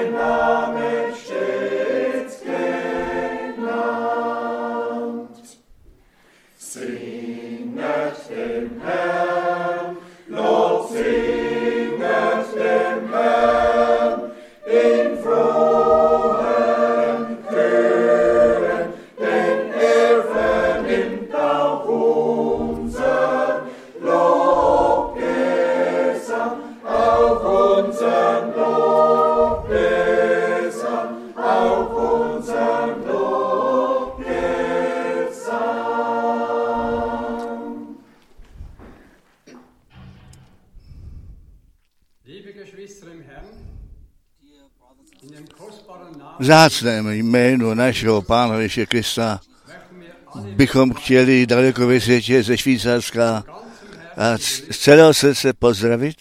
Vzácném jménu našeho Pána Ježíše Krista bychom chtěli daleko ve světě ze Švýcarska a z celého srdce pozdravit.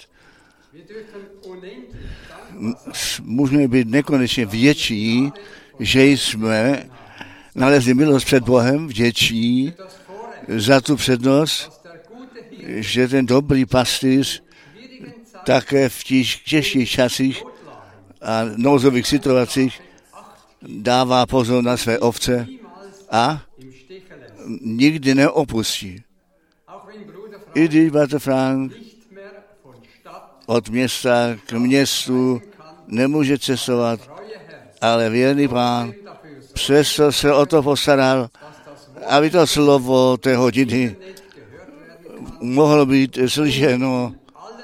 Můžeme být nekonečně vděční, že jsme nalezli milost před Bohem, vděční za tu přednost, že ten dobrý pastýř také v těžkých časech a nouzových situacích dává pozor na své ovce a nikdy neopustí. I když bratr Frank od města k městu nemůže cestovat, ale věrný Pán přesto se o to postaral, aby to slovo té hodiny mohlo být slyšeno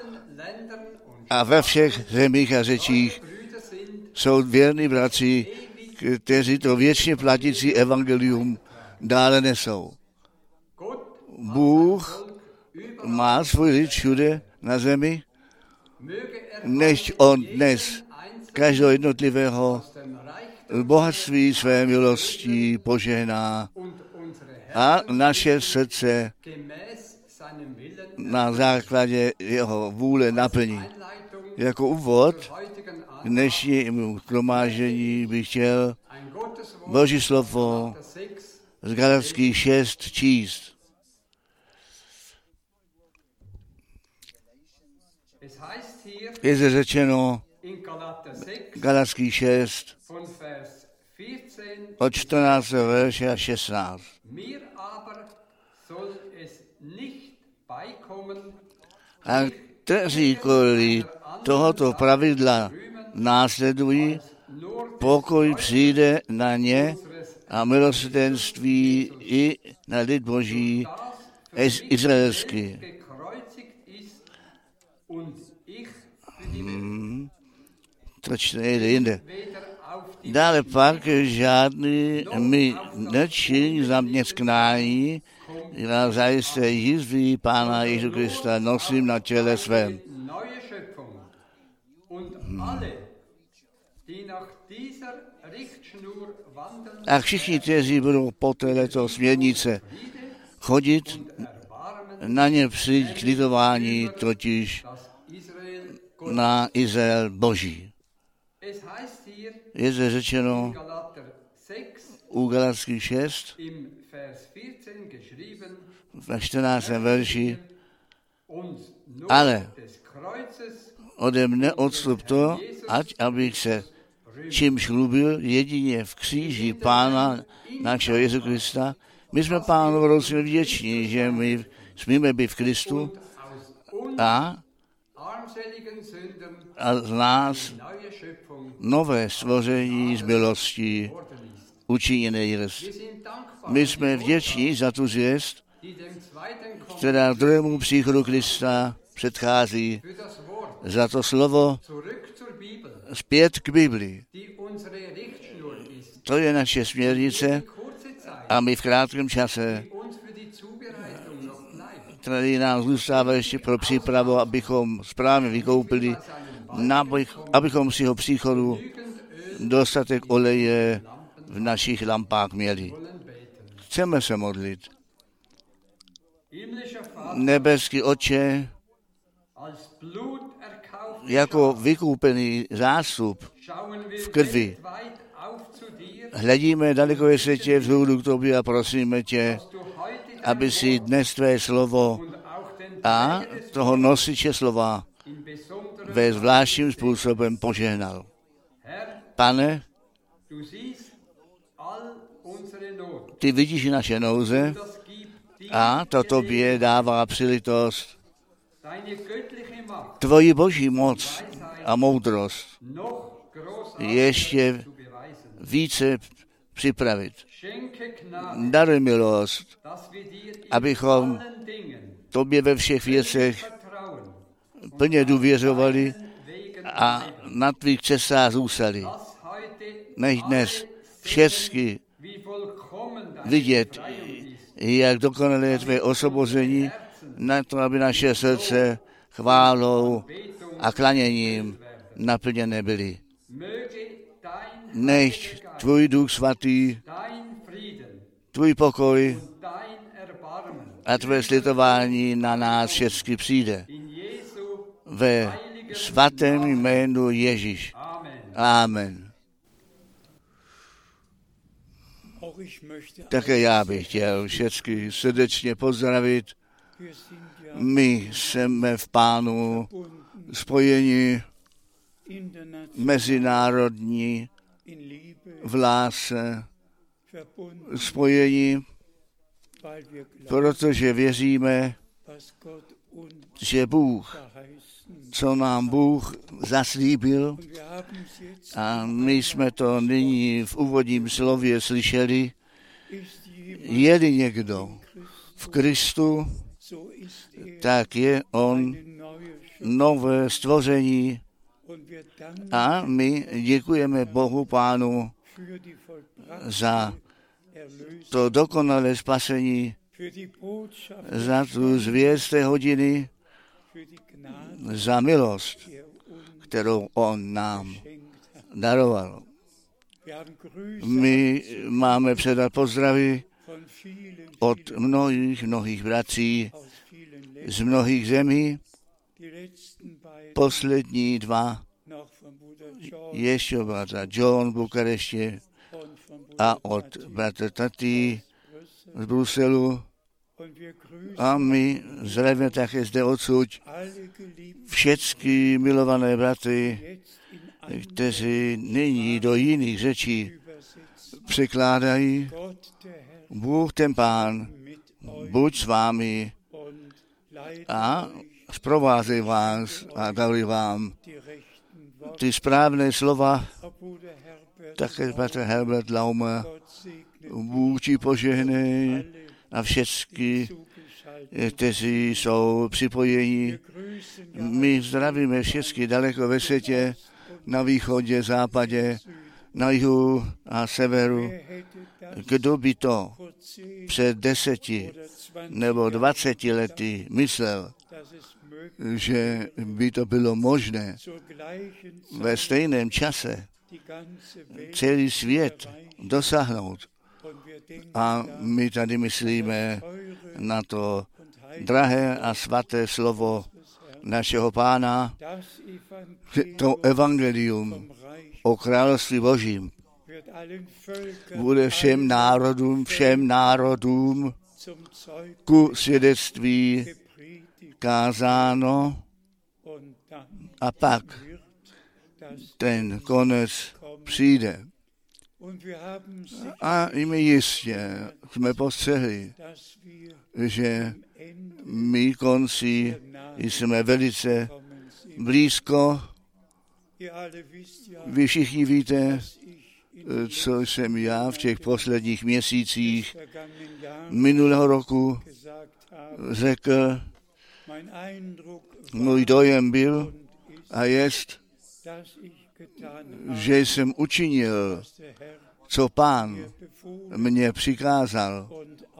a ve všech zemích a řečích jsou věrní bratři, kteří to věčně platící evangelium dále nesou. Bůh má svůj lid všude na zemi, než on dnes každého jednotlivého bohatství své milosti požehná a naše srdce na základě jeho vůle naplní. Jako úvod k dnešnímu shromáždění bych chtěl Boží slovo z Galatských 6 číst. Je zde řečeno Galatských 6 od 14. verše a 16. A kteří kvůli tohoto pravidla následují, pokoj přijde na ně a milosrdenství i na lid Boží izraelský. To nejde jinde. Dále pak žádný mi nečiní zaměstnání, já zajisté jizví Pána Ježíše Krista nosím na těle svém. A všichni, kteří budou po této směrnice chodit, na ně přijít k litování, totiž na Izrael Boží. Je zde řečeno u Galatských 6 ve 14. verši, ale ode mne odstup to, ať abych se čím chlubil jedině v kříži Pána našeho Jezu Krista. My jsme Pánu velice vděční, že my smíme být v Kristu a z nás nové stvoření z milosti učiněné jest. My jsme vděční za tu zvěst, která druhému příchodu Krista předchází, za to slovo zpět k Biblii. To je naše směrnice a my v krátkém čase, který nám zůstává ještě pro přípravu, abychom správně vykoupili, abychom si ho příchodu dostatek oleje v našich lampách měli. Chceme se modlit. Nebeský Otče, jako vykoupený zástup v krvi, hledíme daleko ve světě vzhůru k tobě a prosíme tě, aby si dnes tvé slovo a toho nosiče slova ve zvláštním způsobem požehnal. Pane, ty vidíš naše nouze a to tobě dává příležitost tvoji boží moc a moudrost ještě více připravit. Daruj milost, abychom tobě ve všech věcech plně důvěřovali a na tvých cestách zůstali. Než dnes všechny vidět, jak dokonalé je tvé osvobození, na to, aby naše srdce chválou a klaněním naplněné byly. Než tvůj Duch Svatý, tvůj pokoj a tvé slitování na nás všechny přijde. Ve svatém jménu Ježíš. Amen. Také já bych chtěl všechny srdečně pozdravit. My jsme v Pánu spojeni mezinárodní v lásce spojení, protože věříme, že Bůh, co nám Bůh zaslíbil, a my jsme to nyní v úvodním slově slyšeli, je-li někdo v Kristu, tak je on nové stvoření a my děkujeme Bohu Pánu za to dokonalé spasení, za tu zvěst té hodiny, za milost, kterou on nám daroval. My máme předat pozdravy od mnohých bratří z mnohých zemí. Poslední dva ještě bratra John v Bukarešti a od bratra Tati z Bruselu. A my zdravíme také zde odsud všechny milované bratry, kteří nyní do jiných řečí překládají. Bůh ten Pán, buď s vámi a zprovázej vás a daruj vám ty správné slova. Také bratr Herbert Laumer, Bůh ti požehnej a všechny, kteří jsou připojeni. My zdravíme všechny daleko ve světě, na východě, západě, na jihu a severu. Kdo by to před 10 nebo 20 lety myslel, že by to bylo možné ve stejném čase celý svět dosáhnout. A my tady myslíme na to drahé a svaté slovo našeho Pána, to evangelium o království Božím bude všem národům ku svědectví kázáno a pak ten konec přijde. A i my jistě jsme postřehli, že my konci jsme velice blízko. Vy všichni víte, co jsem já v těch posledních měsících minulého roku řekl. Můj dojem byl a jest, že jsem učinil, co Pán mě přikázal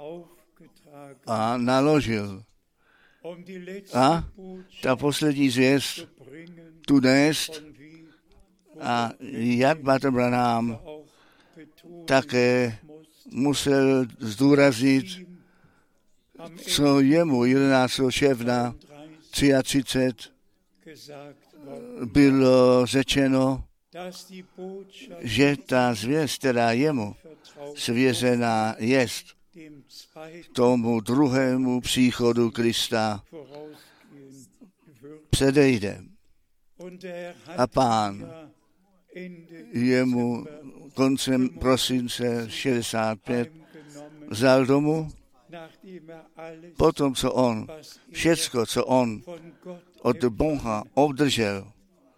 a naložil. A ta poslední zvěst tu nést a jak bratr Branham také musel zdůraznit, co jemu 11. června 33 bylo řečeno, že ta zvěst, která jemu svěřená jest, tomu druhému příchodu Krista předejde. A Pán jemu koncem prosince 65 vzal domů, potom, co on, všecko, co on od Boha obdržel,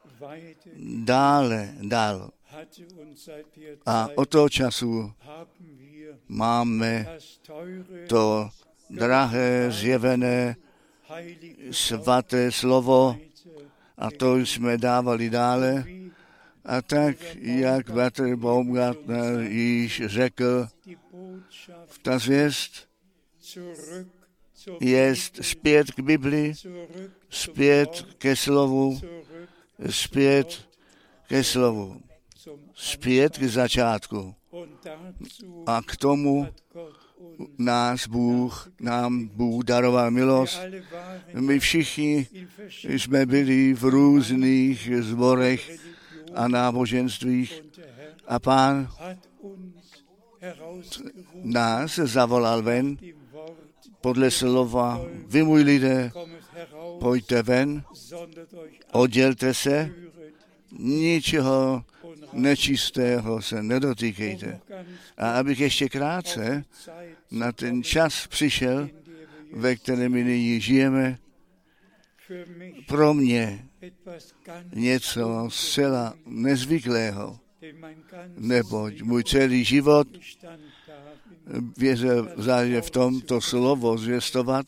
dále dal. A od toho času máme to drahé, zjevené, svaté slovo a to jsme dávali dále. A tak, jak bratr Baumgartner již řekl, ta zvěst je zpět k Bibli, zpět ke slovu, zpět ke slovu, zpět k začátku. A k tomu nám Bůh daroval milost. My všichni jsme byli v různých sborech a náboženstvích a Pán nás zavolal ven podle slova: vy, můj lidé, pojďte ven, oddělte se, ničeho nečistého se nedotýkejte. A abych ještě krátce na ten čas přišel, ve kterém my nyní žijeme, pro mě něco zcela nezvyklého, neboť můj celý život věřil záleží v tom to slovo zvěstovat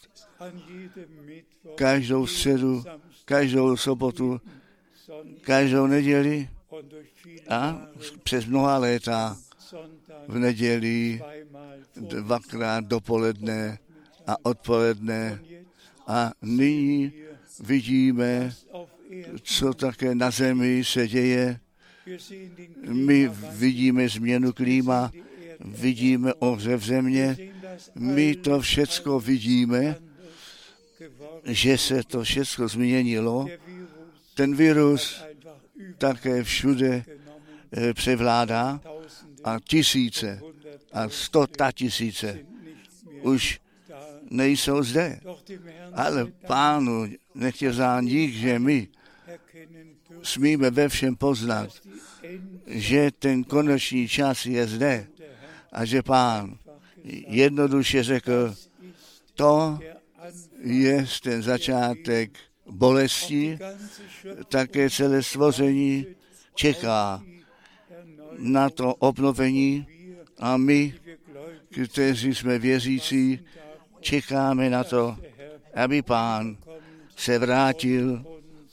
každou středu, každou sobotu, každou neděli a přes mnoha léta v neděli dvakrát dopoledne a odpoledne. A nyní vidíme, co také na zemi se děje. My vidíme změnu klíma, vidíme ohřev země, my to všecko vidíme, že se to všecko změnilo. Ten virus také všude převládá a tisíce a 100 tisíce už nejsou zde. Ale Pánu nechtěl zán dík, že my smíme ve všem poznat, že ten konečný čas je zde a že Pán jednoduše řekl, to je ten začátek bolesti, také celé stvoření čeká na to obnovení a my, kteří jsme věřící, čekáme na to, aby Pán se vrátil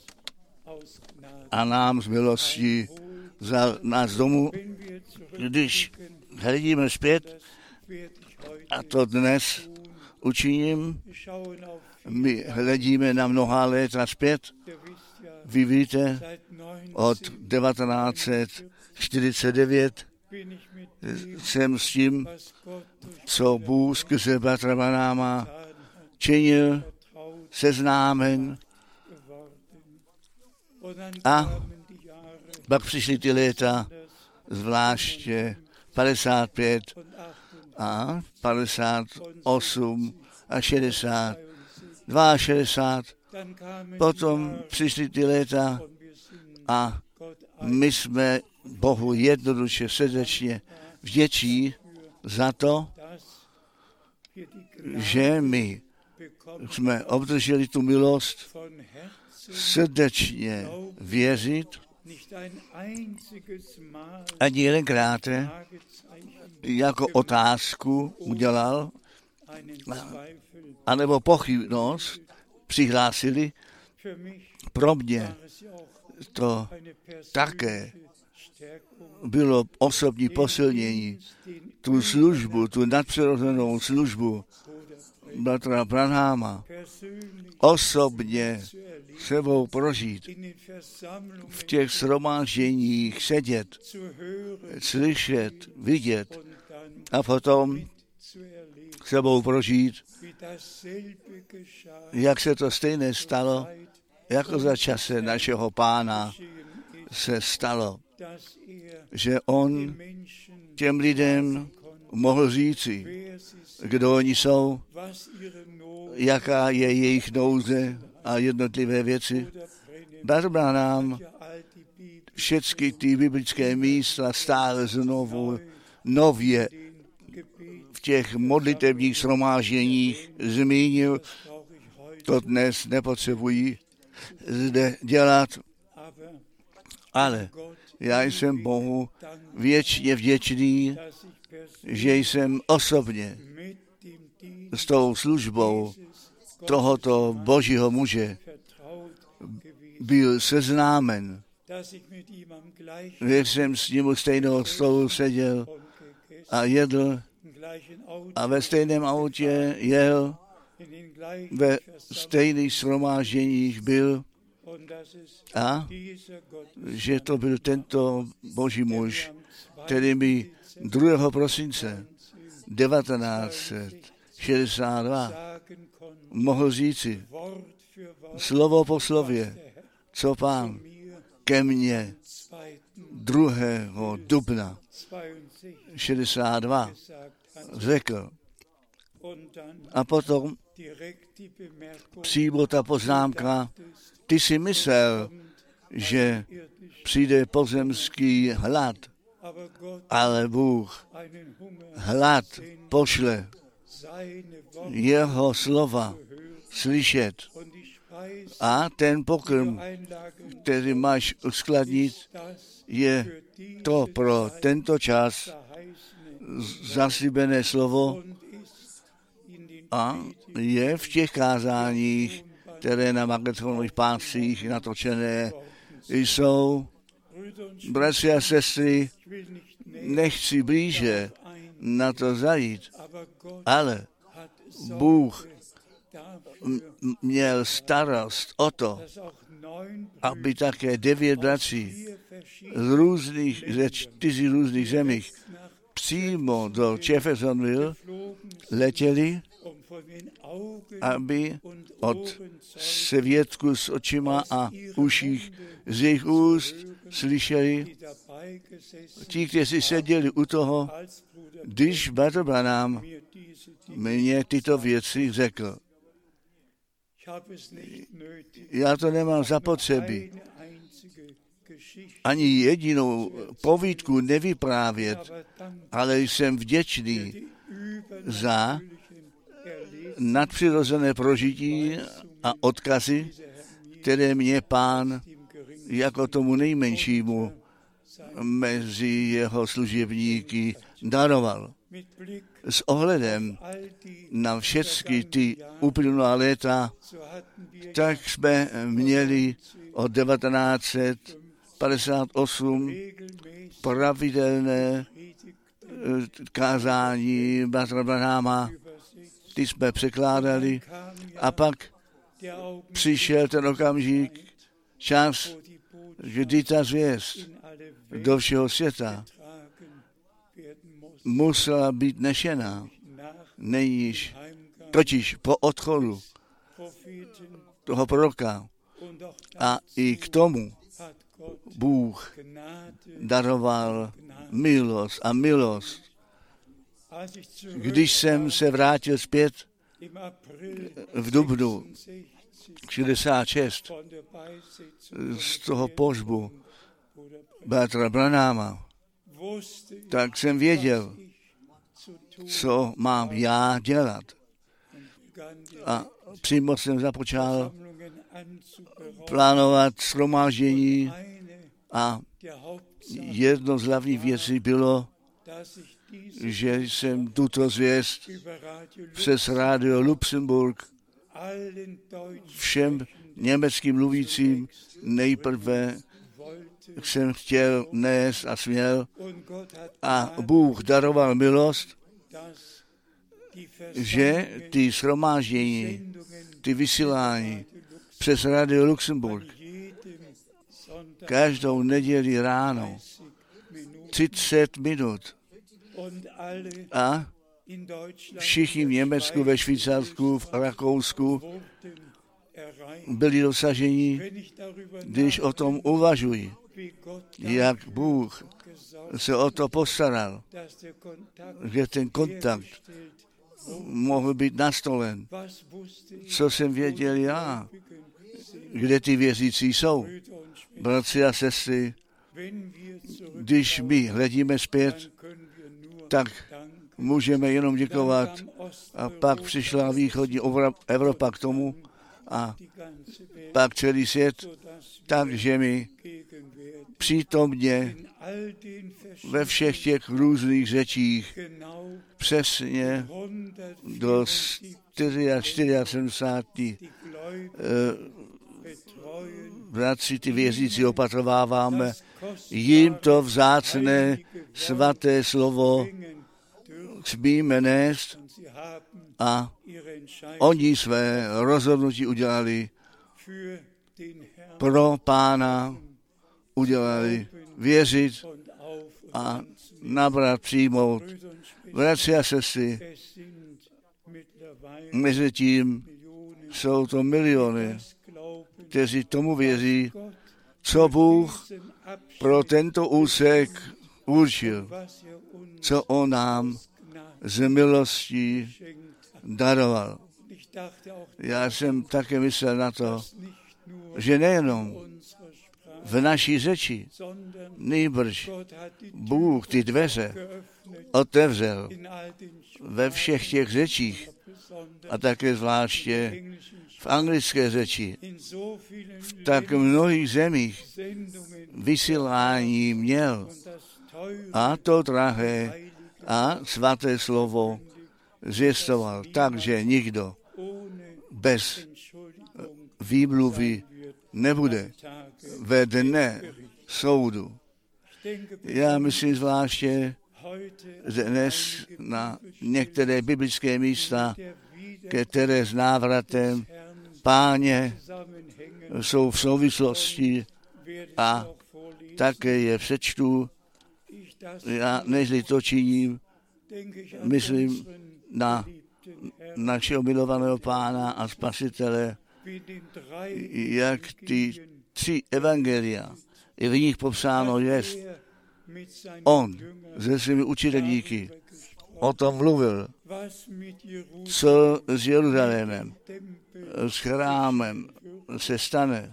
a nám z milostí vzal nás domů. Když hledíme zpět, a to dnes učiním, my hledíme na mnoha léta zpět. Vy víte, od 1949 jsem s tím, co Bůh skrze bratra Branhama činil, seznámen. A pak přišly ty léta, zvláště 55 a 58 a 60, 62. Potom přišly ty léta a my jsme Bohu jednoduše srdečně vděčí za to, že my jsme obdrželi tu milost srdečně věřit, ani jedenkrát jako otázku udělal, anebo pochybnost přihlásili. Pro mě to také bylo osobní posilnění, tu službu, tu nadpřirozenou službu bratra Branhama osobně sebou prožít, v těch shromážděních sedět, slyšet, vidět a potom sebou prožít, jak se to stejné stalo, jako za čase našeho Pána se stalo, že on těm lidem mohl říci, kdo oni jsou, jaká je jejich nouze a jednotlivé věci. Bratr Branham všechny ty biblické místa stále znovu nově v těch modlitevních shromážděních zmínil. To dnes nepotřebují zde dělat, ale já jsem Bohu věčně vděčný, že jsem osobně s tou službou tohoto božího muže byl seznámen, že jsem s ním u stejného stolu seděl a jedl a ve stejném autě jel, ve stejných shromážděních byl a že to byl tento boží muž, který mi 2. prosince 1962 mohl říci slovo po slově, co Pán ke mně 2. dubna 62 řekl. A potom přímo ta poznámka, ty si myslel, že přijde pozemský hlad, ale Bůh hlad pošle jeho slova slyšet a ten pokrm, který máš uskladnit, je to pro tento čas zaslíbené slovo a je v těch kázáních, které na magnetofonových pásích natočené jsou. Bratři a sestry, nechci blíže na to zajít, ale Bůh měl starost o to, aby také 9 bratří ze 4 různých zemích přímo do Jeffersonville letěli, aby od svědků s očima a uších z jejich úst slyšeli ti, kteří seděli u toho, když bratr Branham mě tyto věci řekl. Já to nemám zapotřebí ani jedinou povídku nevyprávět, ale jsem vděčný za nadpřirozené prožití a odkazy, které mě Pán jako tomu nejmenšímu mezi jeho služebníky daroval. S ohledem na všechny ty uplynulá léta, tak jsme měli od 1958 pravidelné kázání bratra Branhama, ty jsme překládali a pak přišel ten okamžik, čas, kdy ta zvěst do všeho světa musela být nešena. Nejíž, totiž po odchodu toho proroka a i k tomu Bůh daroval milost a milost. Když jsem se vrátil zpět v dubnu 66 z toho pohřbu bratra Branhama, tak jsem věděl, co mám já dělat. A přímo jsem započal plánovat shromáždění a jedno z hlavních věcí bylo, že jsem tuto zvěst přes Radio Luxemburg všem německým mluvícím nejprve jsem chtěl nést a směl a Bůh daroval milost, že ty shromáždění, ty vysílání přes Radio Luxemburg každou neděli ráno 30 minut a všichni v Německu, ve Švýcarsku, v Rakousku byli dosaženi, když o tom uvažuji, jak Bůh se o to postaral, že ten kontakt mohl být nastolen. Co jsem věděl já, kde ty věřící jsou. Bratři a sestry, Když my hledíme zpět, tak můžeme jenom děkovat. A pak přišla východní Evropa k tomu a pak celý svět, takže my přítomně ve všech těch různých řečích přesně do 74. Bratři, ty věřící opatrováváme, jim to vzácné svaté slovo smíme nést a oni své rozhodnutí udělali pro Pána, udělali věřit a nabrat, přijmout. Bratři a sestry, mezi tím jsou to miliony, kteří tomu věří, co Bůh pro tento úsek určil, co on nám z milostí daroval. Já jsem také myslel na to, že nejenom v naší řeči, nýbrž Bůh ty dveře otevřel ve všech těch řečích a také zvláště v anglické řeči. V tak mnohých zemích vysílání měl a to drahé a svaté slovo zvěstoval, takže nikdo bez výmluvy nebude ve dne soudu. Já myslím zvláště dnes na některé biblické místa, které s návratem Páně jsou v souvislosti a také je přečtu. Já nežli to činím, myslím na našeho milovaného Pána a Spasitele, jak ty 3 evangelia, i v nich popsáno jest. On se svými učitelníky o tom mluvil, co s Jeruzalémem, s chrámem se stane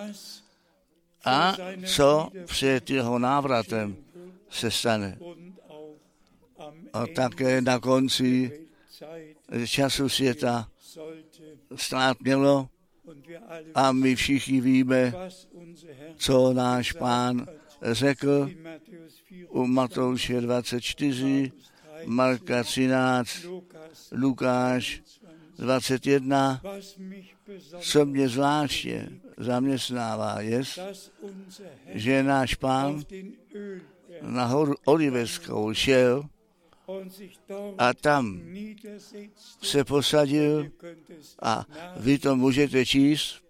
a co před jeho návratem se stane. A také na konci času světa stát mělo a my všichni víme, co náš Pán řekl u Matouše 24, Marka 13, Lukáš 21, co mě zvláště zaměstnává, je, že náš Pán na horu Oliveckou šel a tam se posadil a vy to můžete číst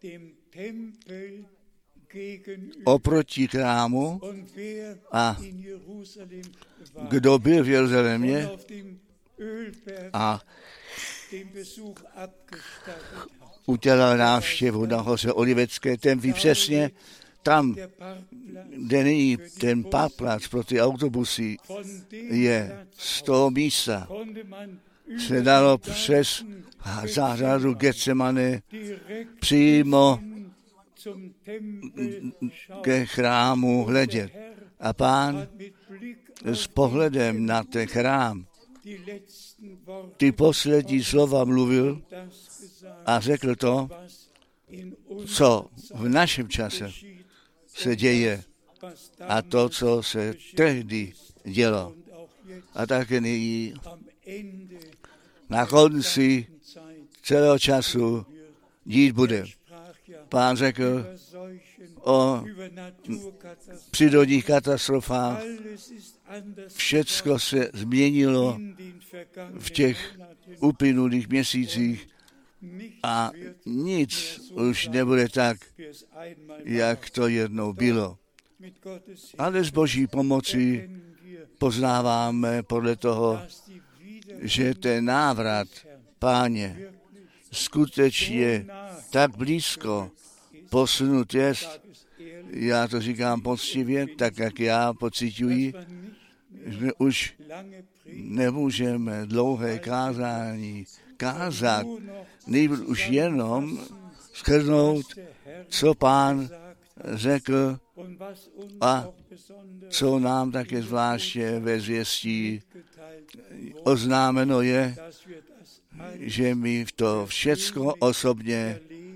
oproti chrámu a kdo byl v Jeruzalémě a udělal návštěvu na hoře Olivecké, ten ví přesně, tam, kde není ten parkplac pro ty autobusy, je z toho místa se dalo přes zahradu Getsemane přímo ke chrámu hledět. A Pán s pohledem na ten chrám ty poslední slova mluvil a řekl to, co v našem čase se děje a to, co se tehdy dělo. A také nyní na konci celého času dít bude. Pán řekl o přírodních katastrofách. Všecko se změnilo v těch uplynulých měsících a nic už nebude tak, jak to jednou bylo. Ale s Boží pomocí poznáváme podle toho, že ten návrat Páně skutečně tak blízko posunut jest. Já to říkám poctivě, tak jak já pociťuji, že už nemůžeme dlouhé kázání kázat, nejbrž už jenom shrnout, co Pán řekl a co nám také zvláště ve zvěstí oznámeno je, že my to všecko osobně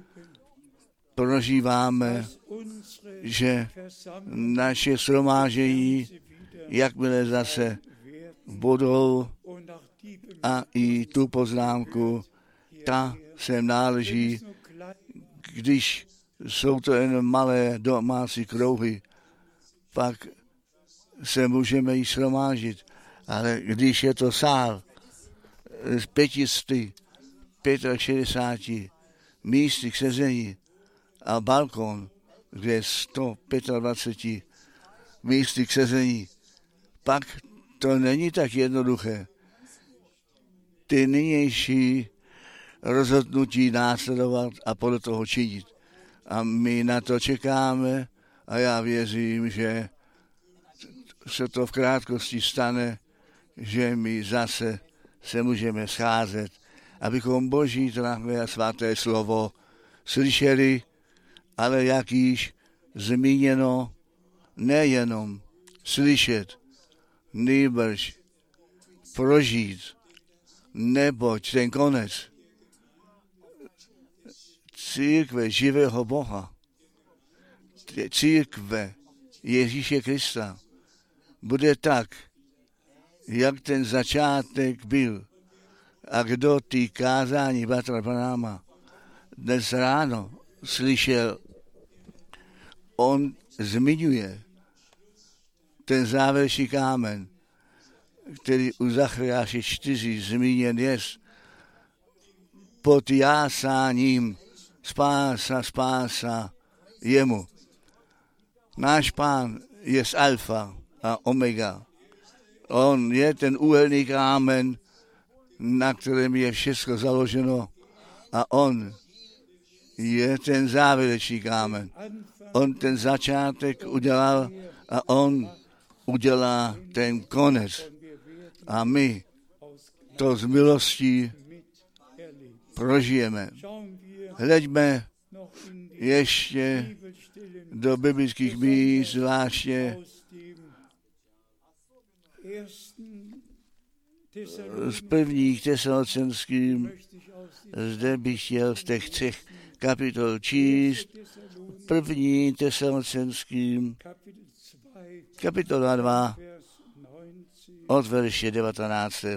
prožíváme, že naše shromáždění, jakmile zase budou, a i tu poznámku, ta sem náleží, když jsou to jen malé domácí krouhy, pak se můžeme jí shromáždit. Ale když je to sál z 565 místy k sezení a balkon, kde je 125 místy k sezení, pak to není tak jednoduché. Ty nynější rozhodnutí následovat a podle toho činit. A my na to čekáme a já věřím, že se to v krátkosti stane, že my zase se můžeme scházet, abychom Boží drahé a svaté slovo slyšeli, ale jak již zmíněno, nejenom slyšet, nýbrž prožít, neboť ten konec církve živého Boha, církve Ježíše Krista, bude tak, jak ten začátek byl. A kdo ty kázání bratra Branhama dnes ráno slyšel, on zmiňuje ten závěrečný kámen, který u Zachariáše 4 zmíněn je, pod jásáním spása jemu. Náš Pán je alfa a omega. On je ten úhelný kámen, na kterém je všechno založeno, a on je ten závěrečný kámen. On ten začátek udělal a on udělá ten konec. A my to z milostí prožijeme. Hleďme ještě do biblických míst, zvláště z prvních Tesalonickým. Zde bych chtěl z těch 3 kapitol číst. První Tesalonickým, kapitola 2, od verše 19.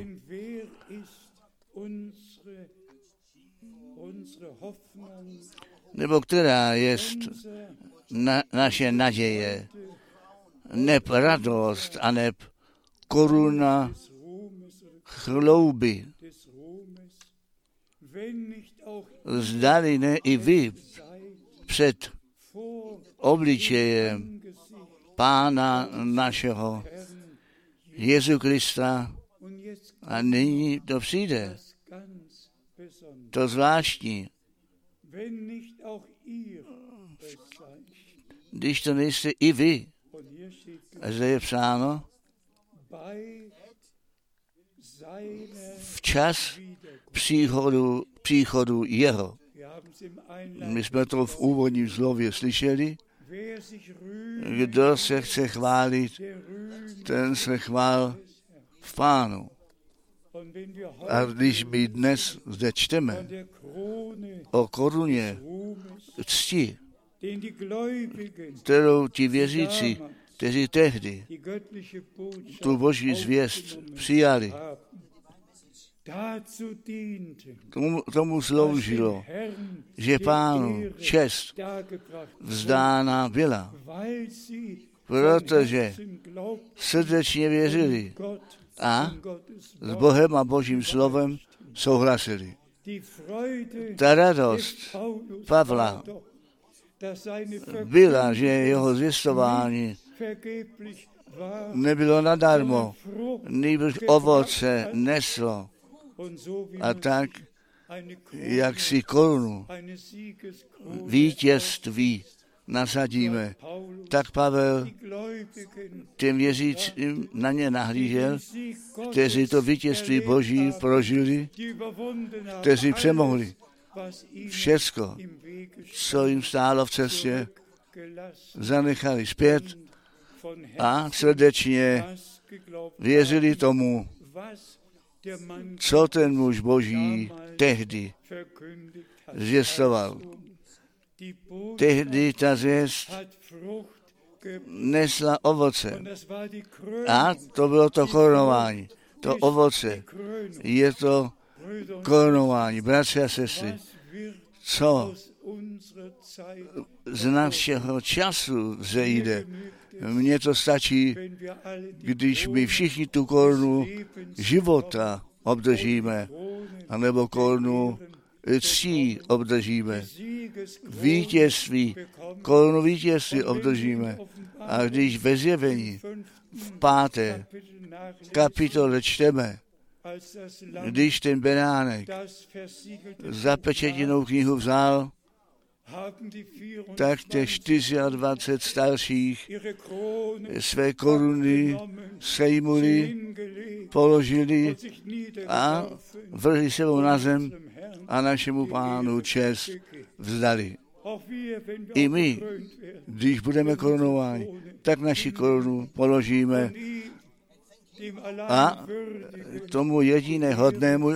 Nebo která je naše naděje, neb radost a neb koruna chlouby. Zdali ne i vy před obličejem Pána našeho Jezu Krista, a nyní to přijde. To zvláštní. Když to nejste i vy. A zde je psáno, včas příchodu jeho. My jsme to v úvodním slově slyšeli. Kdo se chce chválit, ten se chvál v Pánu. A když my dnes zde čteme o koruně cti, kterou ti věřící, kteří tehdy tu Boží zvěst přijali, tomu sloužilo, že Pánu čest vzdána byla, protože srdečně věřili a s Bohem a Božím slovem souhlasili. Ta radost Pavla byla, že jeho zvěstování nebylo nadarmo, nýbrž ovoce neslo. A tak, jak si korunu vítězství nasadíme, tak Pavel těm věřícím na ně nahlížel, kteří to vítězství Boží prožili, kteří přemohli všecko, co jim stálo v cestě, zanechali zpět a srdečně věřili tomu, co ten muž Boží tehdy zvěstoval. Tehdy ta zvěst nesla ovoce. A to bylo to korunování. To ovoce je to korunování. Bratři a sestry, co z našeho času vzejde? Mně to stačí, když my všichni tu korunu života obdržíme, anebo korunu ctí obdržíme. Vítězství, korunu vítězství obdržíme. A když ve Zjevení v 5. kapitole čteme, když ten beránek zapečetěnou knihu vzal, tak těch 24 starších své koruny sejmuli, položili a vrhli sebou na zem a našemu Pánu čest vzdali. I my, když budeme korunováni, tak naši korunu položíme a tomu jediné hodnému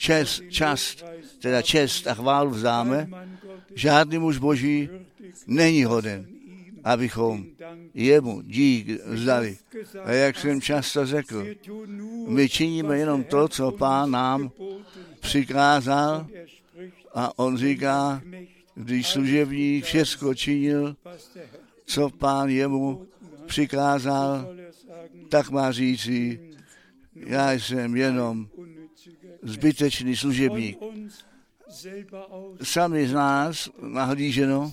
čest a chválu vzdáme. Žádný muž Boží není hoden, abychom jemu dík vzdali. A jak jsem často řekl, my činíme jenom to, co Pán nám přikázal, a on říká, když služebník všechno činil, co Pán jemu přikázal, tak má říci, já jsem jenom zbytečný služebník. Sami z nás nahlíženo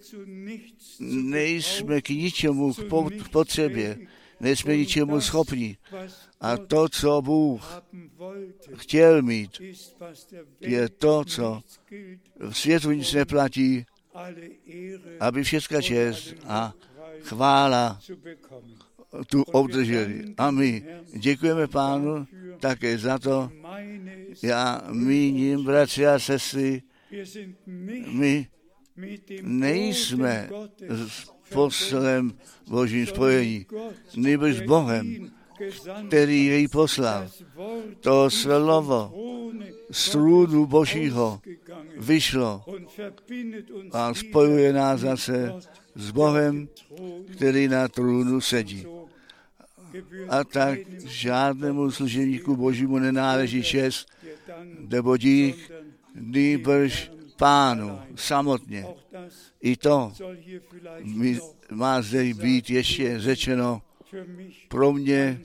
nejsme k ničemu k potřebě, nejsme ničemu schopni. A to, co Bůh chtěl mít, je to, co v světu nic neplatí, aby všechna čest a chvála tu obdrželi. A my děkujeme Pánu také za to. Já míním, bratři a sestry, my nejsme s poslem Božím spojení, nýbrž s Bohem, který jej poslal. To slovo z trůnu Božího vyšlo a spojuje nás zase s Bohem, který na trůnu sedí. A tak žádnému služebníku Božímu nenáleží čest nebo dík, nýbrž Pánu samotně. I to má zde být ještě řečeno pro mě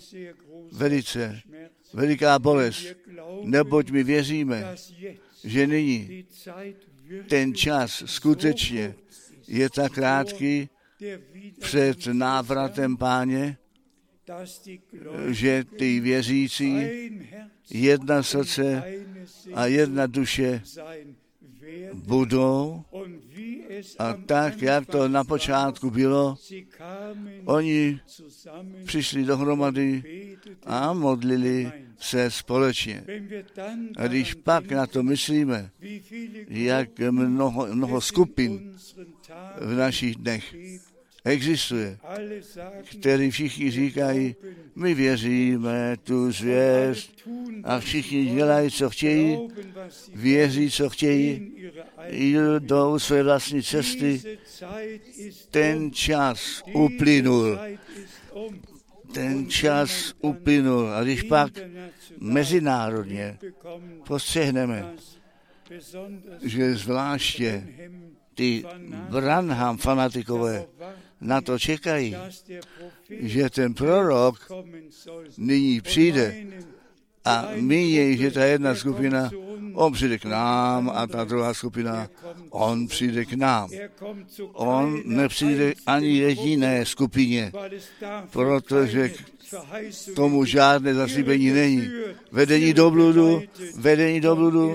veliká bolest, neboť my věříme, že nyní ten čas skutečně je tak krátký před návratem Páně, že ty věřící jedna srdce a jedna duše budou, a tak, jak to na počátku bylo, oni přišli dohromady a modlili se společně. A když pak na to myslíme, jak mnoho skupin v našich dnech existuje, který všichni říkají, my věříme tu zvěst a všichni dělají, co chtějí, věří, co chtějí, jdou své vlastní cesty. Ten čas uplynul. A když pak mezinárodně postřehneme, že zvláště ty Branham fanatikové na to čekají, že ten prorok nyní přijde a míní, že ta jedna skupina, on přijde k nám a ta druhá skupina, on přijde k nám. On nepřijde ani jediné skupině, protože k tomu žádné zaslíbení není. Vedení do bludu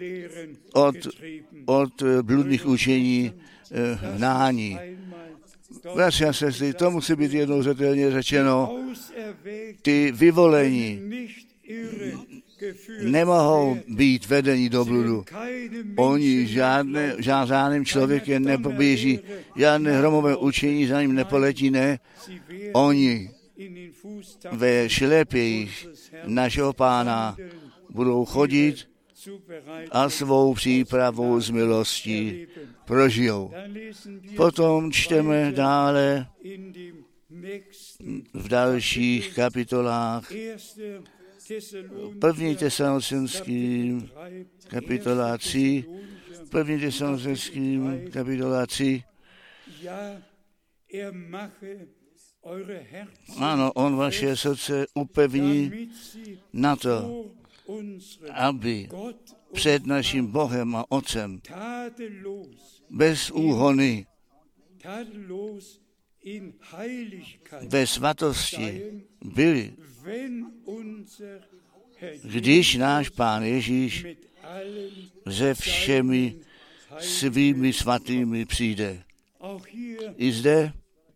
od bludných učení hnání. Bratři a sestry, to musí být jednou zřetelně řečeno. Ty vyvolení nemohou být vedeni do bludu. Oni žádným člověkem nepoběží, žádné hromové učení za ním nepoletí, ne. Oni ve šlepějích našeho Pána budou chodit a svou přípravu z milostí prožijou. Potom čteme dále v dalších kapitolách 1. Tesalonickým kapitola 3, 1. Tesalonickým kapitola 3. Ano, on vaše srdce upevní na to, aby před naším Bohem a Otcem bez úhony ve svatosti byli, když náš Pán Ježíš se všemi svými svatými přijde. I zde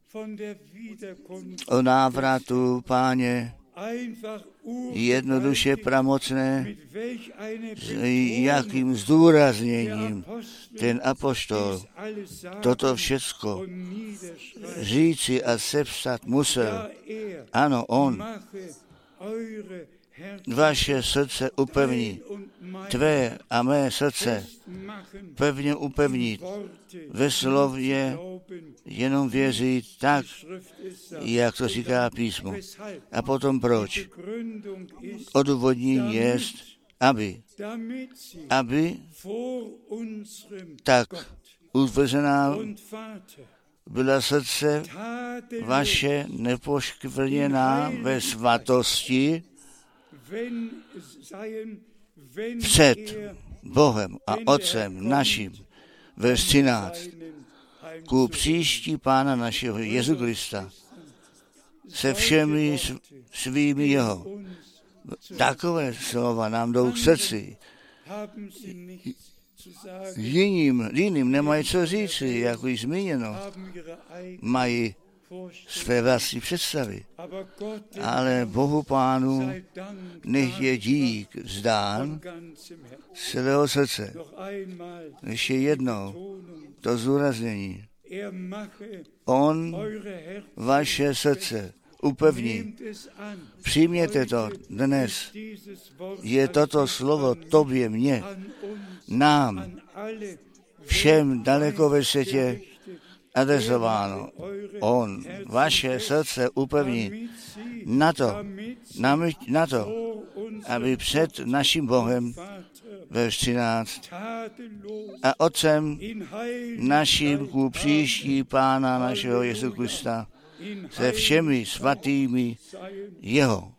o návratu Páně jednoduše pramocné, s jakým zdůrazněním ten apoštol toto všecko říci a sepsat musel. Ano, on vaše srdce upevní, tvé a mé srdce pevně upevnit, ve slově jenom věřit tak, jak to říká písmo. A potom proč? Odůvodnění jest, aby tak utvrzená byla srdce vaše nepoškvrněná ve svatosti před Bohem a Otcem naším ve 13. Ku příští Pána našeho Jezu Krista se všemi svými jeho. Takové slova nám jdou k srdci. Jiným nemají co říci, jako již zmíněno. Mají své vlastní představy. Ale Bohu Pánu nech je dík vzdán celého srdce. Ještě jednou to zdůraznění. On vaše srdce upevní. Přijměte to dnes. Je toto slovo tobě, mně, nám, všem daleko ve světě adresováno. On vaše srdce upevní na to, aby před naším Bohem ve 13 a Otcem naším ku příští Pána našeho Jezu Krista se všemi svatými jeho.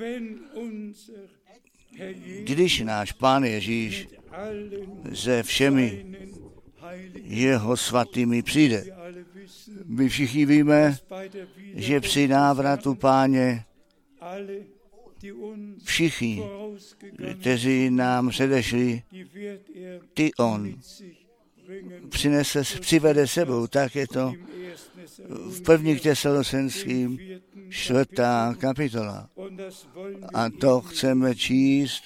Když náš Pán Ježíš se všemi jeho svatými přijde. My všichni víme, že při návratu Páně všichni, kteří nám předešli, ty on přivede sebou. Tak je to v 1. Tesalonickým 4. kapitola. A to chceme číst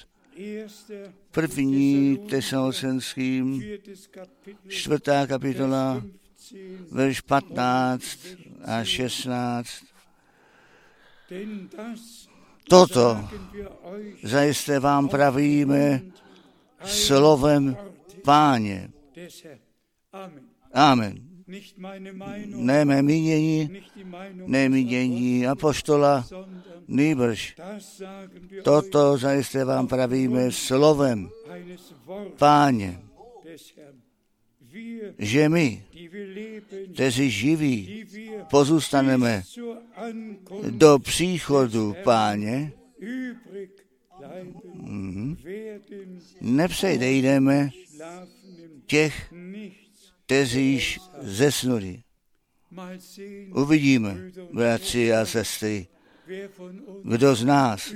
1. Tesalonickým 4. kapitola, verš 15 a 16. Toto zajisté vám pravíme slovem Páně. Amen. Ne mé mínění, ne mínění apoštola, nýbrž toto zajisté vám pravíme slovem Páně, že my, kteří živí, pozůstaneme do příchodu Páně, nepřejdeme těch, kteříž zesnuli. Uvidíme, bratři a sestry, kdo z nás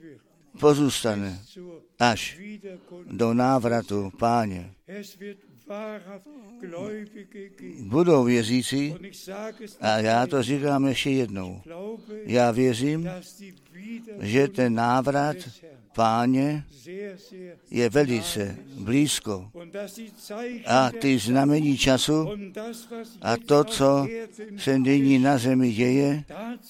pozůstane až do návratu Páně. budou věřící, a já to říkám ještě jednou, já věřím, že ten návrat Páně je velice blízko. A ty znamení času a to, co se nyní na zemi děje,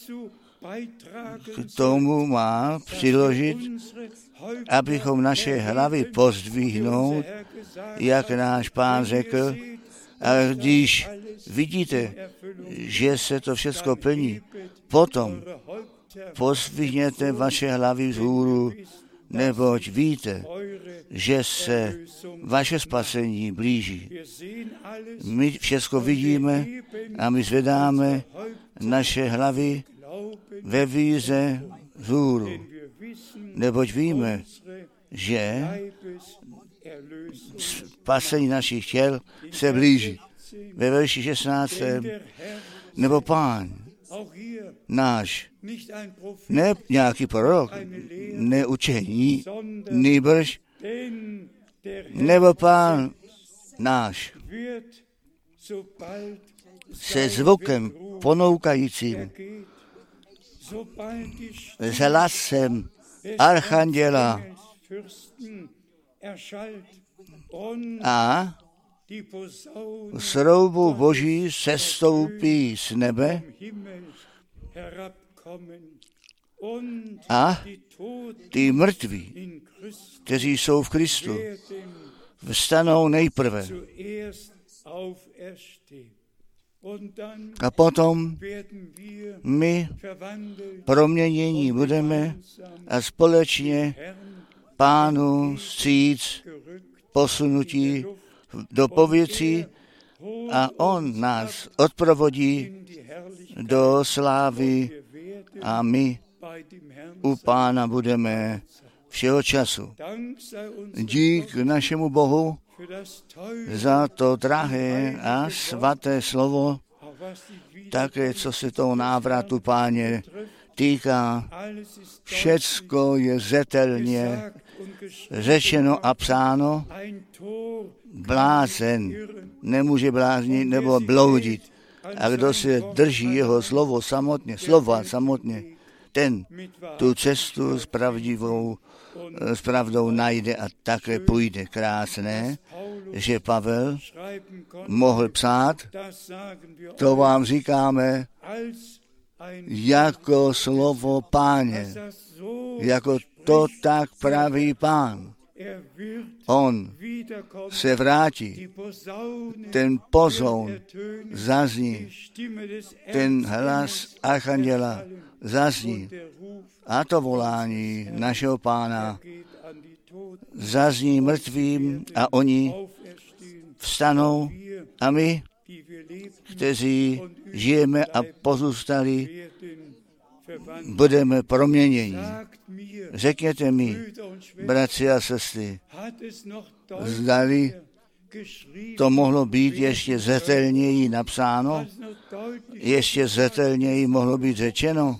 k tomu má přiložit, abychom naše hlavy pozdvihnout, jak náš Pán řekl, a když vidíte, že se to všechno plní, potom pozdvihněte vaše hlavy vzhůru, neboť víte, že se vaše spasení blíží. My všechno vidíme a my zvedáme naše hlavy ve víře vzhůru, neboť víme, že spasení našich těl se blíží. Ve verši 16. Nebo Pán náš, ne nějaký prorok, ne učení, nýbrž, nebo Pán náš se zvukem ponoukajícím, s hlasem archanděla a s roubou Boží sestoupí z nebe a ty mrtví, kteří jsou v Kristu, vstanou nejprve. A potom my proměnění budeme a společně Pánu vstříc posunutí do povětří a on nás odprovodí do slávy a my u Pána budeme všeho času. Dík našemu Bohu za to drahé a svaté slovo, také co se toho návratu Páně týká. Všecko je zetelně řečeno a psáno. Blázen nemůže bláznit nebo bloudit. A kdo se drží jeho slova samotně, ten tu cestu s pravdou najde a také půjde. Krásné, že Pavel mohl psát, to vám říkáme, jako slovo Páně, jako to tak praví Pán. On se vrátí, ten pozoun zazní, ten hlas archanděla zazní a to volání našeho Pána zazní mrtvým a oni vstanou a my, kteří žijeme a pozůstali, budeme proměněni. Řekněte mi, bratři a sestry, zdali to mohlo být ještě zetelněji napsáno, ještě zetelněji mohlo být řečeno,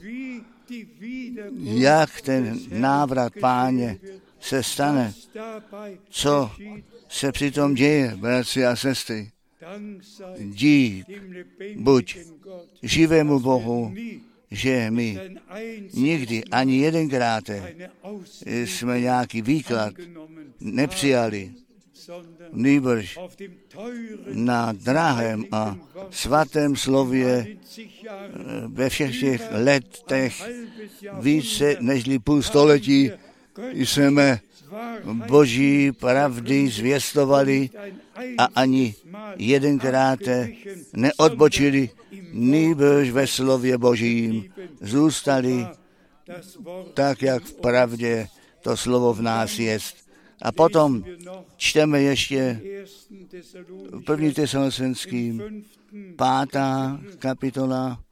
jak ten návrat Páně se stane, co se přitom děje, bratři a sestry. Dík buď živému Bohu, že my nikdy ani jedenkrát jsme nějaký výklad nepřijali, nýbrž na drahém a svatém slově ve všech těch letech více nežli půl století jsme Boží pravdy zvěstovali a ani jedenkrát neodbočili, nýbrž ve slově Božím zůstali tak, jak v pravdě to slovo v nás jest. A potom čteme ještě 1. Tesalonickým 5. kapitola,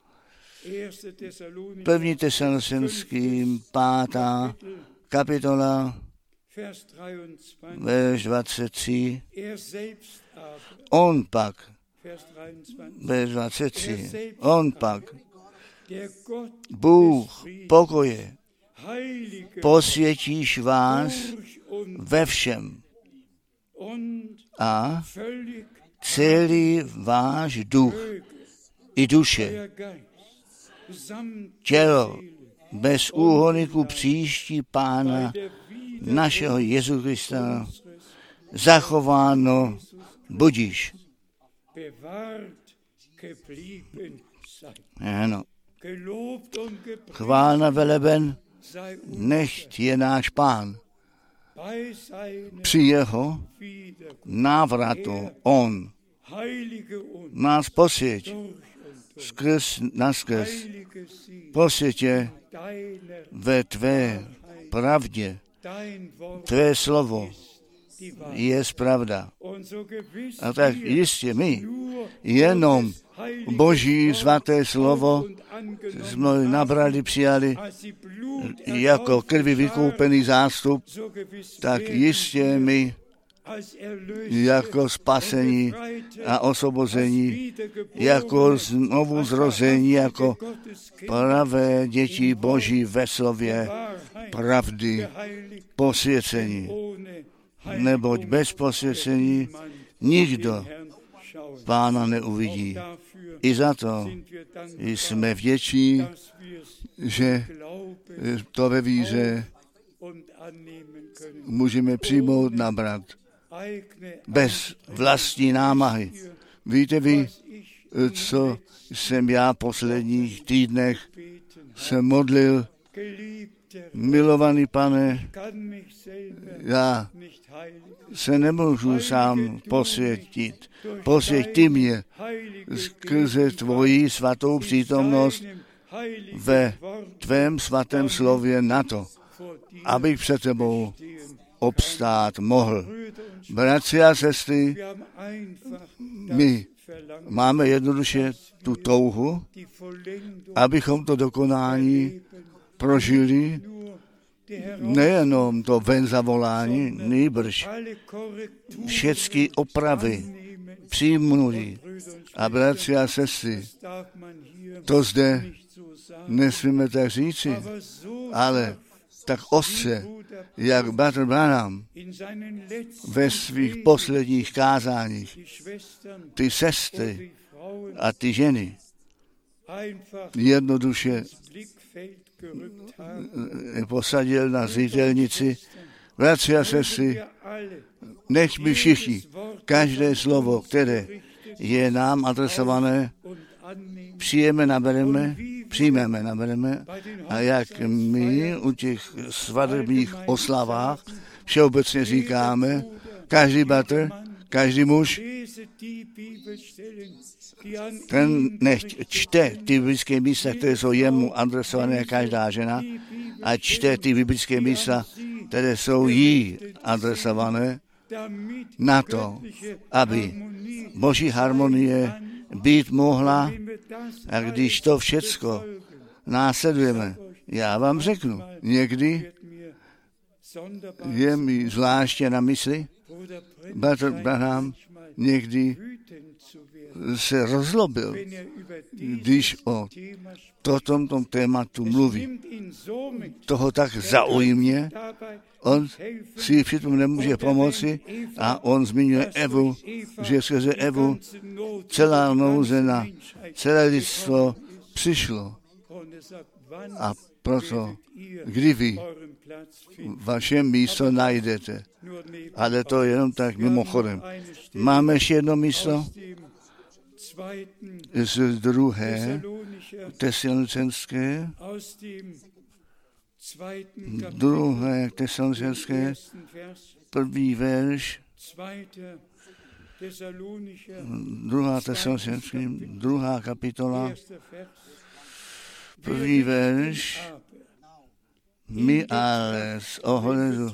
1. Tesalonickým 5. kapitola, verš 23. On pak, verš 23, on pak, Bůh pokoje, posvětíš vás ve všem a celý váš duch i duše, tělo bez úhoniku příští Pána našeho Jezu Krista zachováno budíš. Ano. Chválna veleben, nechť je náš Pán. Při jeho návratu on nás posvěť skrz naskrz. Posvětě ve tvé pravdě. Tvé slovo je pravda. A tak jistě my jenom Boží svaté slovo jsme nabrali, přijali jako krví vykoupený zástup, tak jistě my jako spasení a osvobození, jako znovu zrození, jako pravé děti Boží ve slově pravdy, posvěcení. Neboť bez posvěcení nikdo Pána neuvidí. I za to jsme vděční, že to ve víře můžeme přijmout, nabrat. Bez vlastní námahy. Víte vy, co jsem já v posledních týdnech se modlil? Milovaný Pane, já se nemůžu sám posvětit. Posvěť ty mě skrze tvoji svatou přítomnost ve tvém svatém slově na to, abych před tebou obstát mohl. Bratři a sestry, my máme jednoduše tu touhu, abychom to dokonání prožili, nejenom to ven zavolání, nýbrž všechny opravy přijmuli. A bratři a sestry, to zde nesmíme tak říci, ale tak ostře, jak bratr Branham ve svých posledních kázáních, ty sestry a ty ženy jednoduše posadil na zřetelnici. Bratři a sestry, nech my všichni, každé slovo, které je nám adresované, přijmeme, nabereme a jak my u těch svatebních oslavách všeobecně říkáme, každý bratr, každý muž, ten nechť čte ty biblické místa, které jsou jemu adresované, každá žena, a čte ty biblické místa, které jsou jí adresované, na to, aby Boží harmonie být mohla. A když to všecko následujeme, já vám řeknu, někdy je mi zvláště na mysli, bratr Branham někdy se rozlobil, když o tomto tématu mluví. Toho tak zaujmě, on si přitom nemůže pomoci a on zmiňuje Evu, že skrze Evu celá nouze na celé lidstvo přišlo. A proto, kdy vy vaše místo najdete, ale to je jenom tak mimochodem. Máme ještě jedno místo z 2. Tesalonicenské, 2. Tesalonicenské, 1. verš, 2. Tesalonicenské, 2. kapitola, 1. verš. My ale z ohledu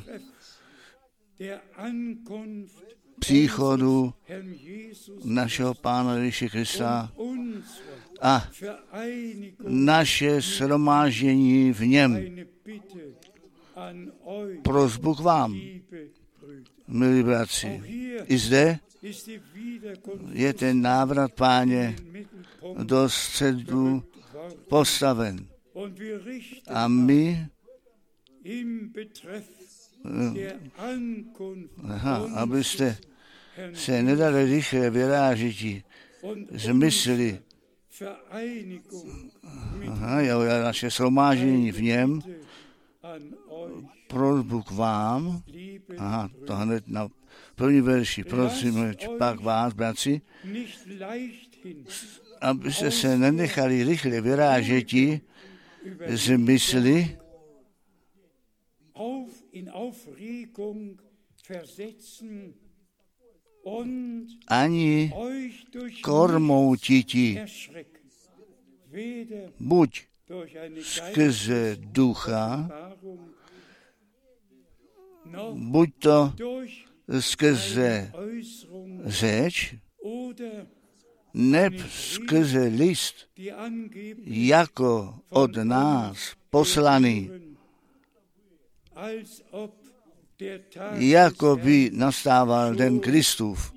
příchodu našeho Pána Ježíše Krista a naše shromáždění v něm. Prosbu k vám, milí bratři. I zde je ten návrat Páně do středu postaven. A my abyste se nedali rychle vyrážiti z mysli. Naše shromáždění v něm, prosbu k vám, to hned na první verši, prosím pak vás, bratři, abyste se nenechali rychle vyrážeti z mysli, ani kormoutiti, buď skrze ducha, buď to skrze řeč, neb skrze list, jako od nás poslaný, jako by nastával den Kristův.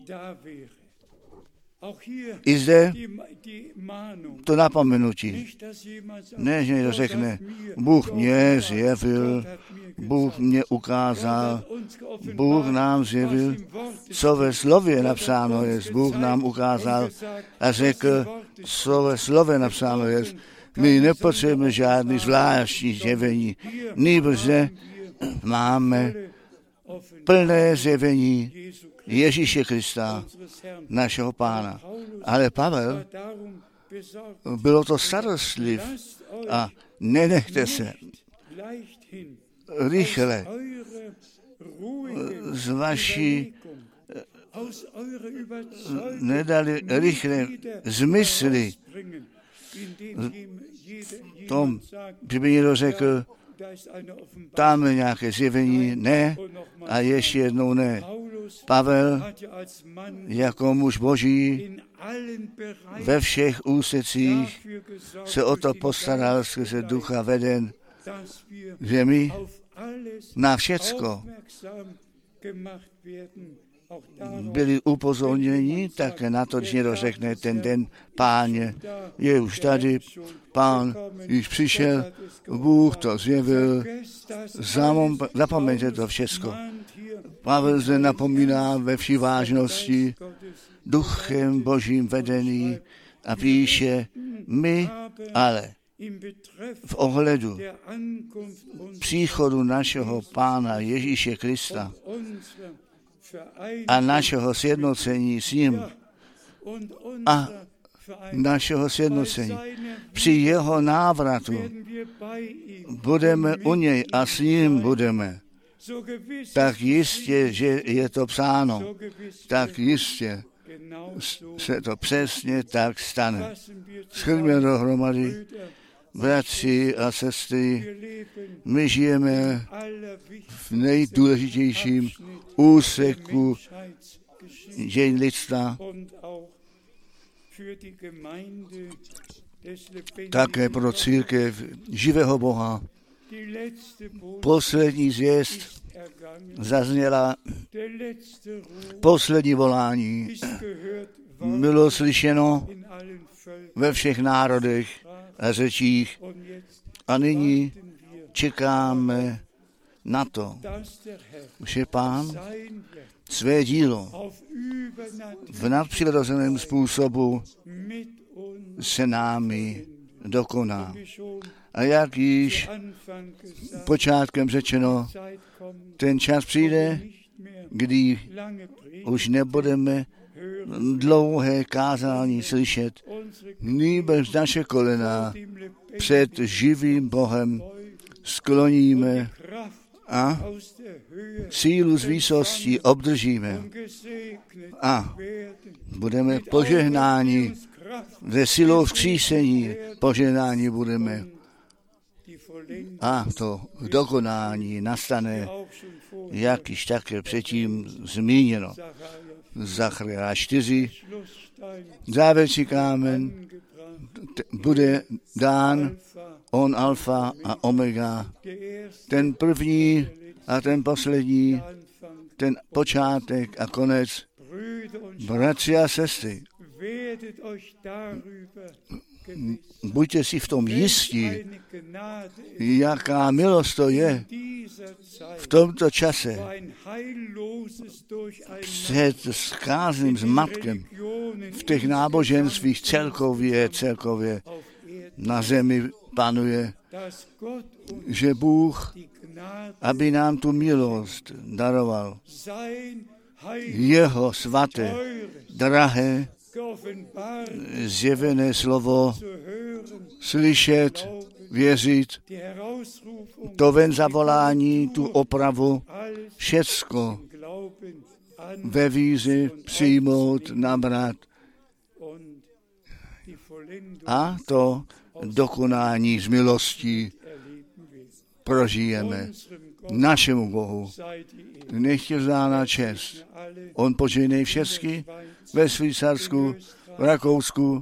I zde to napomenutí. Ne, že někdo řekne, Bůh mě zjevil, Bůh mě ukázal, Bůh nám zjevil, co ve slově napsáno je. Bůh nám ukázal a řekl, co ve slově napsáno je. My nepotřebujeme žádný zvláštní zjevení. Nýbrž máme plné zjevení Ježíše Krista, našeho Pána. Ale Pavel bylo to starostliv a nenechte se rychle z vaší nedali rychle z mysli tom, že by někdo řekl, tam je nějaké zjevení, ne, a ještě jednou ne. Pavel jako muž Boží ve všech úsecích se o to postaral skrze ducha veden, že my na všecko byli upozorněni také na to, že někdo řekne, ten den Páně je už tady, Pán již přišel, Bůh to zjevil, zapomeňte to všecko. Pavel zde napomíná ve vší vážnosti, duchem Božím vedený a píše, my ale v ohledu příchodu našeho Pána Ježíše Krista a našeho sjednocení s ním a našeho sjednocení. Při jeho návratu budeme u něj a s ním budeme. Tak jistě, že je to psáno, tak jistě se to přesně tak stane. Shrňme dohromady, bratři a sestry, my žijeme v nejdůležitějším úseku dějin lidstva, také pro církev živého Boha. Poslední zvěst zazněla, poslední volání bylo slyšeno ve všech národech a řečích a nyní čekáme na to, že Pán své dílo v nadpřirozeném způsobu se námi dokoná. A jak již počátkem řečeno, ten čas přijde, kdy už nebudeme dlouhé kázání slyšet, nýbrž naše kolena před živým Bohem skloníme a sílu z výsosti obdržíme a budeme požehnáni ze silou vzkřísení, požehnání budeme a to dokonání nastane, jak již také předtím zmíněno. Zacharia 4, závěrečný kámen, bude dán on alfa a omega, ten první a ten poslední, ten počátek a konec. Bratři a sestry, buďte si v tom jistí, jaká milost to je v tomto čase před zkázným zmatkem v těch náboženstvích celkově na zemi panuje, že Bůh, aby nám tu milost daroval, jeho svaté, drahé, zjevené slovo slyšet, věřit, to ven zavolání, tu opravu, všecko ve víře přijmout, nabrat a to dokonání z milostí prožijeme. Našemu Bohu nech je vzána čest. On požehnej všecky ve Švýcarsku, v Rakousku,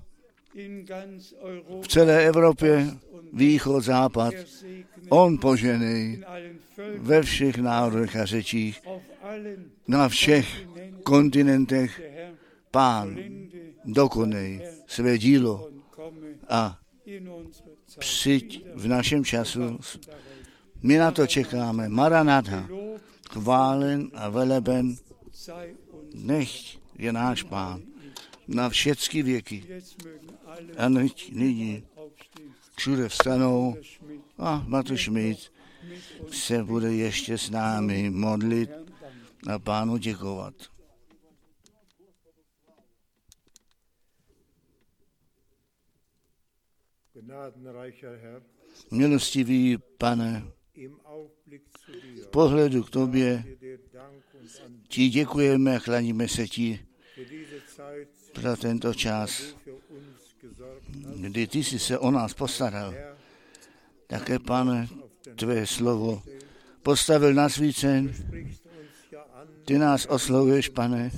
v celé Evropě, východ, západ. On požehnej ve všech národech a řečích, na všech kontinentech. Pán dokonej své dílo a přijď v našem času. My na to čekáme. Maranatha, chválen a veleben, nech je náš Pán na všechny věky. A nyní všude vstanou a Martin Schmidt se bude ještě s námi modlit a Pánu děkovat. Milostivý Pane, v pohledu k tobě ti děkujeme a klaníme se ti za tento čas, kdy ty jsi se o nás postaral. Také, Pane, tvé slovo postavil na svícen. Ty nás oslovuješ, Pane,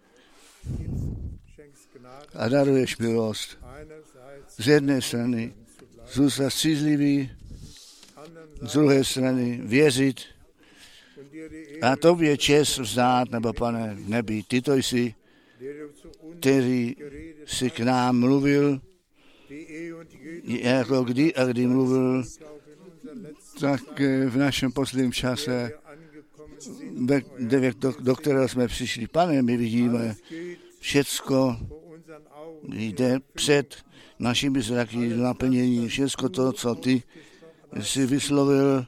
a daruješ milost. Z jedné strany zůstat střízlivý, z druhé strany věřit a tobě čest vzdát, nebo Pane v nebi. Ty to jsi, který jsi k nám mluvil, jako kdy a kdy mluvil, tak v našem posledním čase, do kterého jsme přišli. Pane, my vidíme, všecko jde před našimi zraky naplnění, všecko to, co ty jsi vyslovil,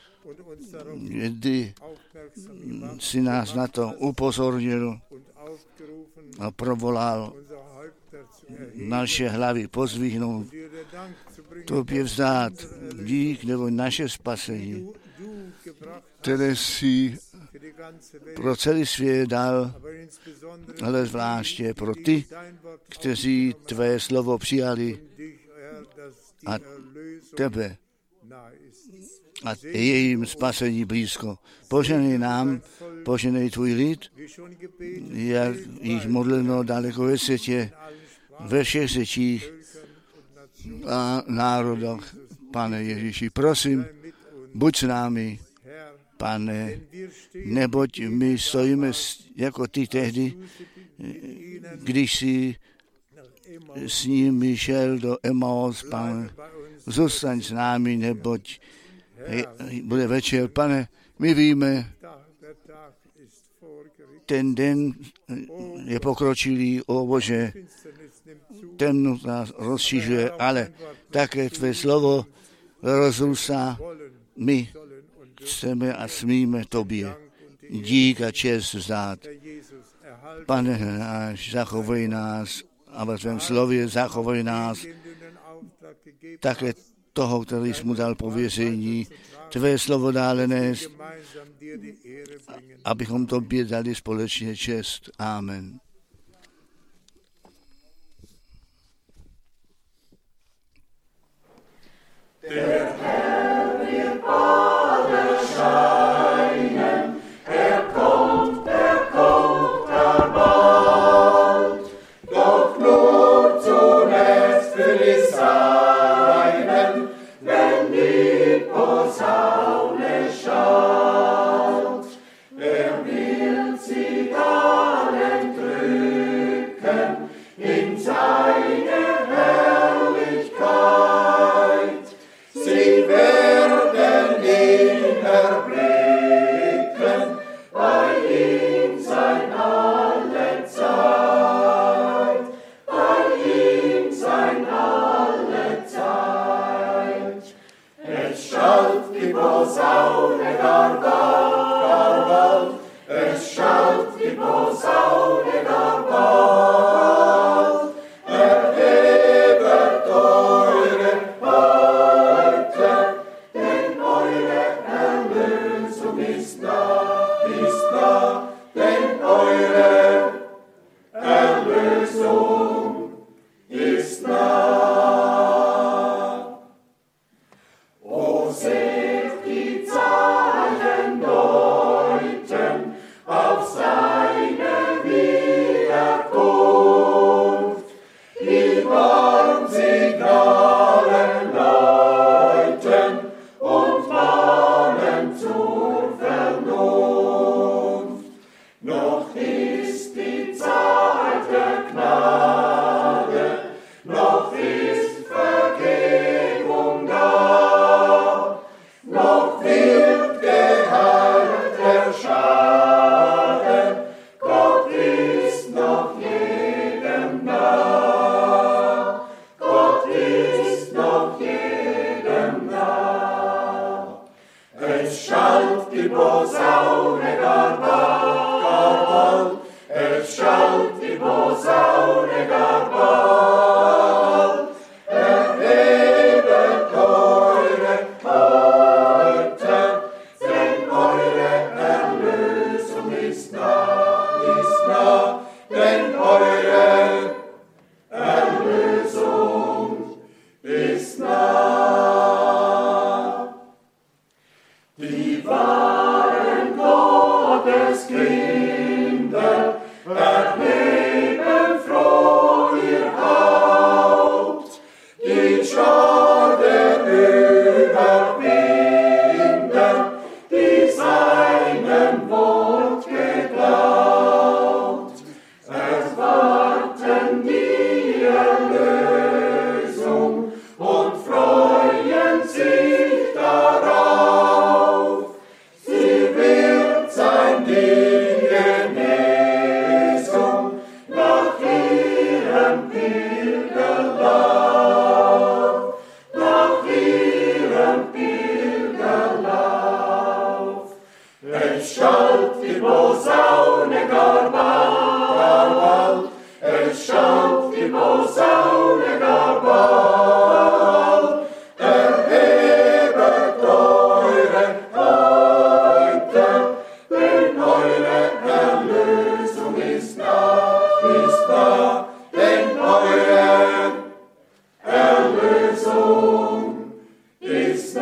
kdy si nás na to upozornil a provolal naše hlavy pozvihnout, tobě vzdát dík nebo naše spasení, které si pro celý svět dal, ale zvláště pro ty, kteří tvé slovo přijali a tebe a jejím spasení blízko. Poženej nám, poženej tvůj lid, jak jich modleno daleko ve světě, ve všech řečích a národech. Pane Ježíši, prosím, buď s námi, Pane, neboť my stojíme jako ty tehdy, když jsi s nimi šel do Emaus, Pane, zůstaň s námi, neboť bude večer. Pane, my víme, ten den je pokročilý, o Bože, temnota rozšiřuje, ale také tvé slovo rozrůstá. My chceme a smíme tobě dík a čest vzdát. Pane náš, zachovej nás a ve tvém slově zachovej nás také toho, který jsi mu dal pověření, tvé slovo dále nést, abychom tobě dali společně čest. Amen. Der Herr wird bald erscheinen, kommt gar bald, doch nur zuerst für die Seinen, wenn die Posaune schallt. Will sie dann entrücken in seine Herrlichkeit. Sie werden Posaune gar bald, es schallt die Posaune gar bald. Erhebet eure Häupter, denn eure Erlösung ist nah, denn eure Erlösung ist nah. O seht die Zeichen deuten auf seine Wiederkunft, die Warnsignale läuten und mahnen zur Vernunft. Noch ist die Zeit der Gnade, noch ist Vergebung da, noch wird geheilt der Schaden, Gott ist noch jedem nah, Gott ist noch jedem nah. Es schallt die Posaune gar bald, es schallt die Posaune gar bald. Erhebet eure Häupter, denn eure Erlösung ist nah, denn eure Erlösung ist nah. Die wahren Gotteskinder erheben froh ihr Haupt, die Schar der Überwinder, die seinem Wort geglaubt. Erwarten die Erlösung und freuen sich darauf. Sie wird sein die Genesung nach ihrem Pilgerlauf, nach ihrem Pilgerlauf. Es schallt die Posaune gar bald, es schallt die Posaune gar bald. Erhebet eure Häupter, denn eure Erlösung ist nah, denn eure Erlösung ist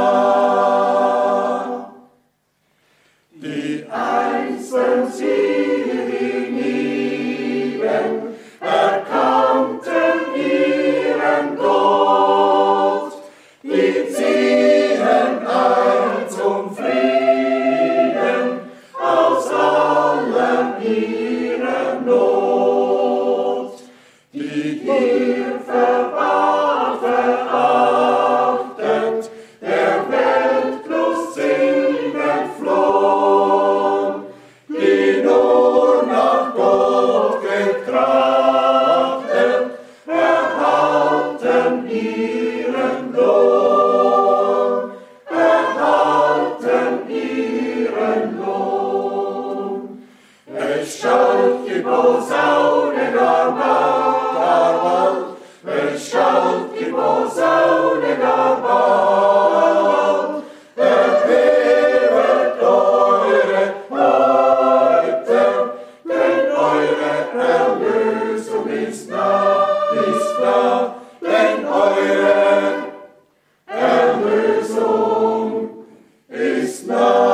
nah. Die einzeln sie hienieden erkannten ihren Gott, die ziehen ein zum Frieden aus allem ihrer Not, die hier verachtet, der Weltlust sind entflohen, die nur nach Gott getrachtet, erhalten ihren Lohn, erhalten ihren Lohn. Es schallt die Posaune gar bald, es schallt die Posaune gar bald. Erhebet eure Häupter, denn eure Erlösung ist nah, denn eure Erlösung ist nah.